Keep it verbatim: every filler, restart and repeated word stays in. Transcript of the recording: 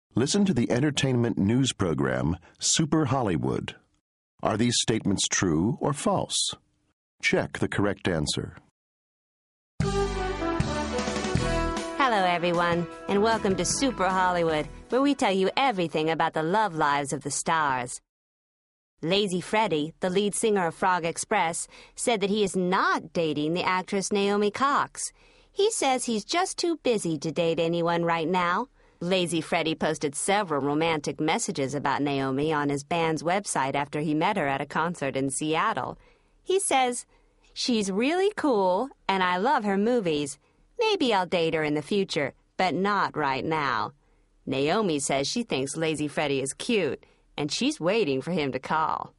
Listen to the entertainment news program Super Hollywood. Are these statements true or false? Check the correct answer. Hello, everyone, and welcome to Super Hollywood, where we tell you everything about the love lives of the stars. Lazy Freddie, the lead singer of Frog Express, said that he is not dating the actress Naomi Cox. He says he's just too busy to date anyone right now. Lazy Freddie posted several romantic messages about Naomi on his band's website after he met her at a concert in Seattle. He says, "She's really cool, and I love her movies. Maybe I'll date her in the future, but not right now." Naomi says she thinks Lazy Freddie is cute, and she's waiting for him to call.